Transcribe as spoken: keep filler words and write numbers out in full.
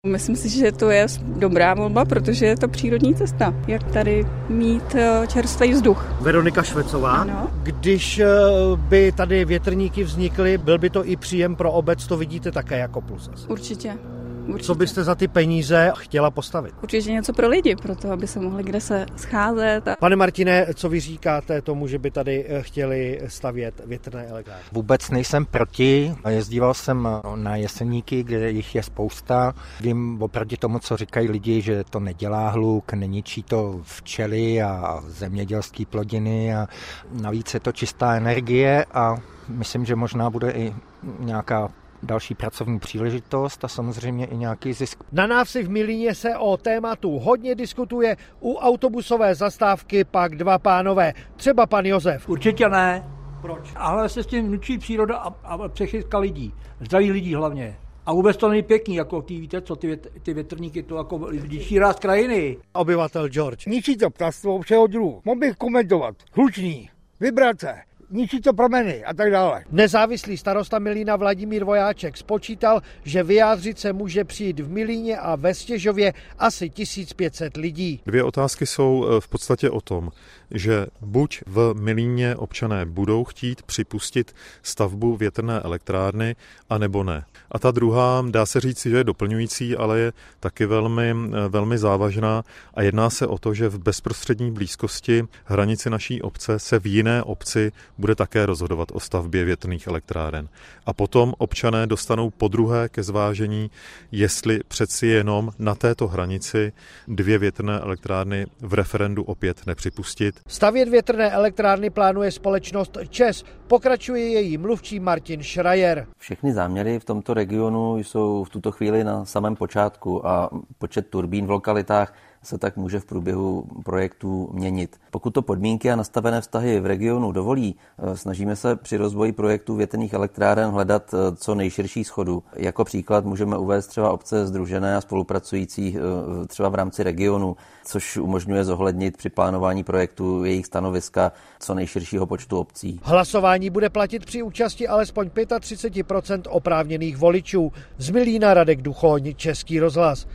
Myslím si, že to je dobrá volba, protože je to přírodní cesta, jak tady mít čerstvý vzduch. Veronika Švecová, ano. Když by tady větrníky vznikly, byl by to i příjem pro obec, to vidíte také jako plus. Určitě. Určitě. Co byste za ty peníze chtěla postavit? Určitě něco pro lidi, pro to, aby se mohli kde se scházet. A... Pane Martine, co vy říkáte tomu, že by tady chtěli stavět větrné elektrárny? Vůbec nejsem proti. Jezdíval jsem na Jeseníky, kde jich je spousta. Vím oproti tomu, co říkají lidi, že to nedělá hluk, neničí to včely a zemědělské plodiny a navíc je to čistá energie a myslím, že možná bude i nějaká další pracovní příležitost a samozřejmě i nějaký zisk. Na návsi v Milíně se o tématu hodně diskutuje, u autobusové zastávky pak dva pánové, třeba pan Josef. Určitě ne. Proč? Ale se s tím nučí příroda a, a přechytka lidí, zdraví lidí hlavně. A vůbec to není pěkný, jako ty, víte co, ty, vět, ty větrníky, to jako ličí ráz krajiny. Obyvatel George. Ničí to ptastvo všeho druhu. Mohl bych komentovat. Hlučný, vibrace. Ničí to prameny a tak dále. Nezávislý starosta Milína Vladimír Vojáček spočítal, že vyjádřit se může přijít v Milíně a ve Stěžově asi tisíc pět set lidí. Dvě otázky jsou v podstatě o tom, že buď v Milíně občané budou chtít připustit stavbu větrné elektrárny, anebo ne. A ta druhá, dá se říct, že je doplňující, ale je taky velmi, velmi závažná a jedná se o to, že v bezprostřední blízkosti hranici naší obce se v jiné obci bude také rozhodovat o stavbě větrných elektráren. A potom občané dostanou podruhé ke zvážení, jestli přeci jenom na této hranici dvě větrné elektrárny v referendu opět nepřipustit. Stavět větrné elektrárny plánuje společnost ČEZ, pokračuje její mluvčí Martin Schreier. Všechny záměry v tomto regionu jsou v tuto chvíli na samém počátku a počet turbín v lokalitách se tak může v průběhu projektu měnit. Pokud to podmínky a nastavené vztahy v regionu dovolí, snažíme se při rozvoji projektů větrných elektráren hledat co nejširší shodu. Jako příklad můžeme uvést třeba obce sdružené a spolupracující třeba v rámci regionu, což umožňuje zohlednit při plánování projektu jejich stanoviska co nejširšího počtu obcí. Hlasování bude platit při účasti alespoň třicet pět procent oprávněných voličů. Z Milína Radek Duchoň, Český rozhlas.